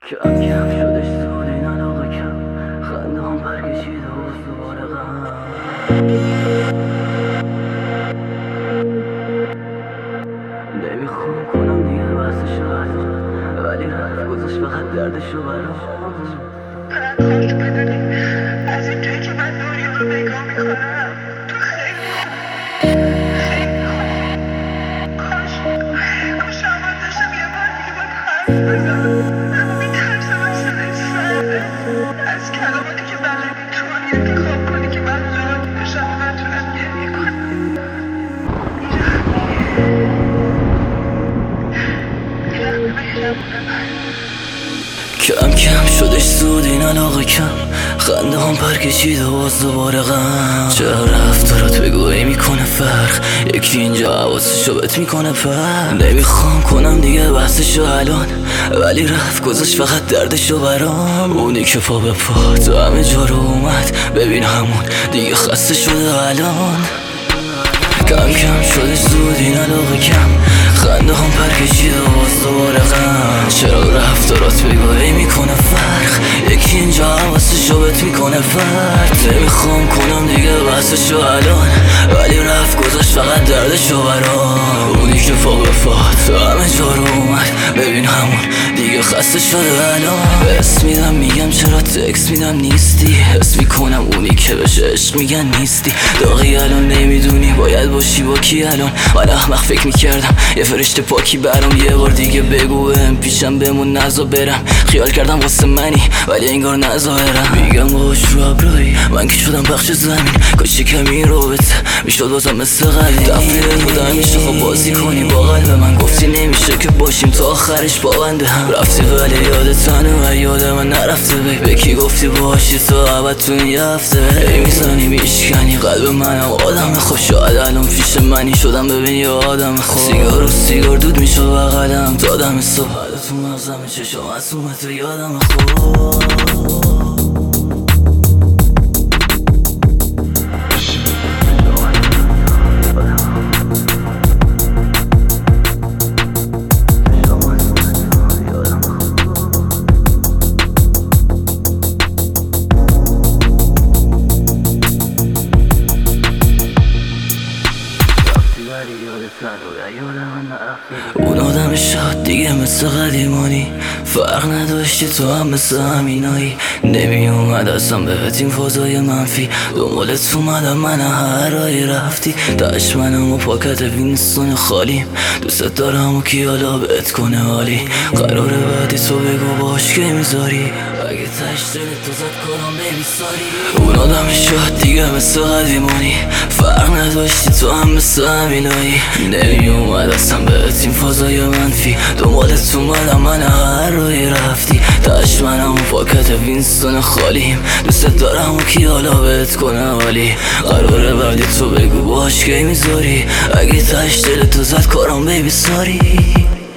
کم کم شدش زود این علاقه کم خنده هم برکشید و دوباره غم نمیخوام کنم دیگه بحثشو الان ولی رفت گذاشت فقط دردشو برام فقط خواست بدونی از اینجایی که من دنیا رو نگاه میکنم تو خیلی خیلی کاش اول داشتم یه بار دیگه باید حرف بزنم اما میترسم از صدای سرده از کلماتی که بلدی تو انتخاب کنی که من راضی بشم و نتونم گریه کنم بیرحم مهربونم کم کم شدش زود این علاقه کم خنده هم پرکشید و باز دوباره غم چرا رفتارات بگوی میکنه فرق یکی اینجا حواسشو بهت میکنه پر نمیخوام کنم دیگه بحثشو الان ولی رفت گذاشت فقط دردشو برام اونی که پا به پا تو همه جا رو اومد ببین همون دیگه خسته شده الان کم کم شدش زود این علاقه کم خنده هم پرکشید و باز دوباره غم چرا رفتارات بگاهی میکنه فرق یکی اینجا حواسشو بهت میکنه فرق نمیخوام کنم دیگه بحثشو الان ولی رفت گذاشت فقط دردشو برام اونی که پا به پا تو همه جا رو اومد ببین همون دیگه خسته شده الان حس میدم میگم چرا تکس میدم نیستی حس میکنم اونی که بهش عشق میگن نیستی داغی الان نمیدونی باید باشی با کی الان من احمق فکر میکردم یه فرشته پاکی برام یه بار دیگه بگو بهم پیشم بمون نزا برم خیال کردم واسه منی ولی انگار نظاهرم میگم باش رو ابرایی من که شدم بخش زمین کاش کمی این رابطه میشد بازم مثل قدیم تفریده بودم میشه خب بازی کنی با قلب من گفتی نمیشه که باشیم تا آخرش با بنده هم رفتی ولی یادت و یاد من نرفته به کی گفتی باشی تو ابد تو این یه هفته ای میزنی میشکنی قلب منم آدم خوب شاید الان پیش منی شدم ببین یه آدم خوب سیگار و سیگار دود میشه بغلم دادم صبح تو مغزم چشم معصومه تو یادم خوب اون آدم شاد دیگه مثل قدیمانی فرق نداشتی تو هم مثل همینایی نمی اومد اصلا بهت این فضای منفی دنبالت اومدم من هر رایی رفتی داشت منم و پاکت وینستون خالیم دوست دارم و کی حالا بهت کنه حالی قراره بعدی تو بگو باش که میذاری اگه تش دلت تو زد کنم بیبی ساری اون آدم شاد دیگه مثل قدیمانی فرق نداشتی تو هم مثل همینایی نمی اومد اصلا بهت این فضای منفی دنبالت اومدم من هر روی رفتی داشت منم و پاکت وینستون خالیم دوست دارم و کی حالا بهت کنه حالی قراره بعدی تو بگو باش که میذاری اگه تش دلت تو زد کارم بیبی ساری